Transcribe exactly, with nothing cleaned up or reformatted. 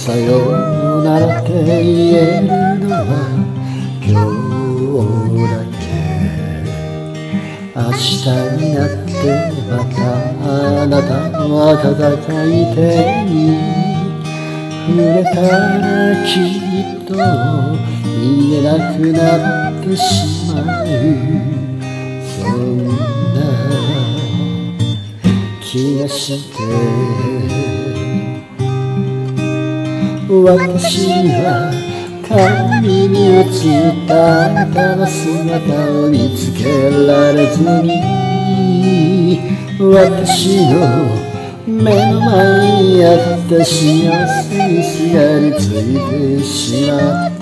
さようならって言えるのは今日だけ。明日になってまたあなたは戦いてに触れたらきっと言えなくなってしまう。そんな気がして私は鏡に映ったあなたの姿を見つけられずに私の目の前にあった幸せにすがりついてしまった。